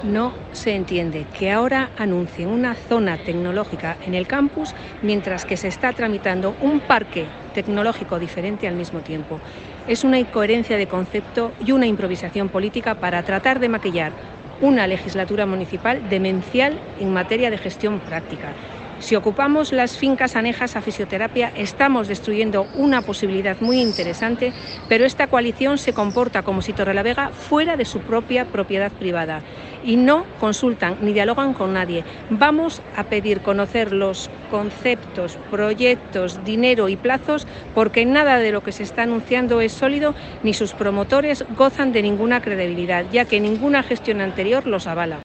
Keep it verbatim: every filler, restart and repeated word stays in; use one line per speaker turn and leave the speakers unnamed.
No se entiende que ahora anuncien una zona tecnológica en el campus mientras que se está tramitando un parque tecnológico diferente al mismo tiempo. Es una incoherencia de concepto y una improvisación política para tratar de maquillar una legislatura municipal demencial en materia de gestión práctica. Si ocupamos las fincas anejas a fisioterapia, estamos destruyendo una posibilidad muy interesante, pero esta coalición se comporta como si Torrelavega fuera de su propia propiedad privada y no consultan ni dialogan con nadie. Vamos a pedir conocer los conceptos, proyectos, dinero y plazos, porque nada de lo que se está anunciando es sólido ni sus promotores gozan de ninguna credibilidad, ya que ninguna gestión anterior los avala.